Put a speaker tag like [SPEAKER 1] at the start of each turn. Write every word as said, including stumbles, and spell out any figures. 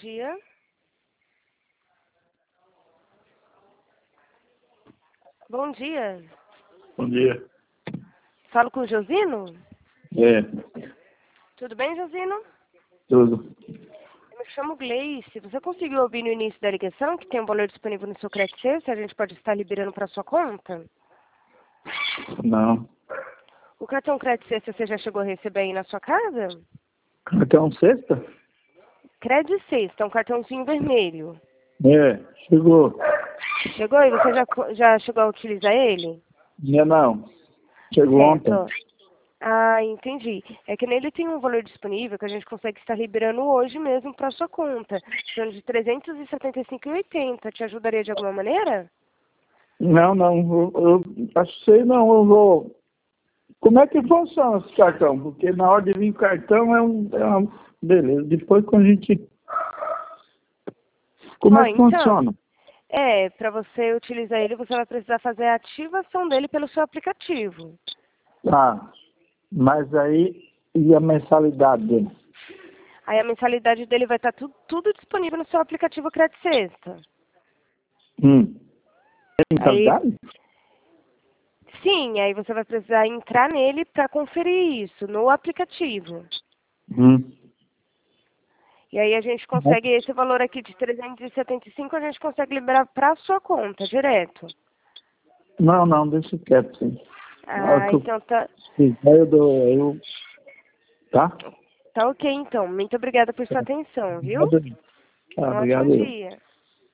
[SPEAKER 1] dia. Bom dia.
[SPEAKER 2] Bom dia.
[SPEAKER 1] Falo com o Josino?
[SPEAKER 2] É,
[SPEAKER 1] Tudo bem, Josino?
[SPEAKER 2] tudo.
[SPEAKER 1] Eu me chamo Gleice. Você conseguiu ouvir no início da ligação que tem um valor disponível no seu crédito se a gente pode estar liberando para sua conta?
[SPEAKER 2] Não.
[SPEAKER 1] O cartão crédito sexta você já chegou a receber aí na sua casa?
[SPEAKER 2] Cartão sexta?
[SPEAKER 1] Crédito sexta, é um cartãozinho vermelho.
[SPEAKER 2] É, chegou.
[SPEAKER 1] Chegou e você já, co- já chegou a utilizar ele?
[SPEAKER 2] Não, não. Chegou ontem.
[SPEAKER 1] Certo. Ah, entendi. É que nele tem um valor disponível que a gente consegue estar liberando hoje mesmo para sua conta. Sendo de trezentos e setenta e cinco reais e oitenta centavos. Te ajudaria de alguma maneira?
[SPEAKER 2] Não, não. Eu, eu achei não, eu vou. Como é que funciona esse cartão? Porque na hora de vir o cartão é um. É uma... Beleza. Depois quando a gente. Como
[SPEAKER 1] Ó,
[SPEAKER 2] é que
[SPEAKER 1] então,
[SPEAKER 2] funciona?
[SPEAKER 1] é, para você utilizar ele, você vai precisar fazer a ativação dele pelo seu aplicativo.
[SPEAKER 2] Ah, mas aí. E a mensalidade dele?
[SPEAKER 1] Aí a mensalidade dele vai estar tudo, tudo disponível no seu aplicativo Crédito Sexta.
[SPEAKER 2] Hum. É
[SPEAKER 1] Aí,
[SPEAKER 2] mensalidade?
[SPEAKER 1] sim, aí você vai precisar entrar nele para conferir isso no aplicativo.
[SPEAKER 2] Hum.
[SPEAKER 1] E aí a gente consegue esse valor aqui de trezentos e setenta e cinco, a gente consegue liberar para a sua conta, direto.
[SPEAKER 2] Não, não, deixa quieto, sim. Na hora
[SPEAKER 1] Ah,
[SPEAKER 2] que eu
[SPEAKER 1] então tá,
[SPEAKER 2] fizer, eu dou. Eu... Tá?
[SPEAKER 1] tá ok então. Muito obrigada por sua atenção, viu?
[SPEAKER 2] Obrigado. Tá,
[SPEAKER 1] Um ótimo
[SPEAKER 2] obrigado eu.
[SPEAKER 1] dia.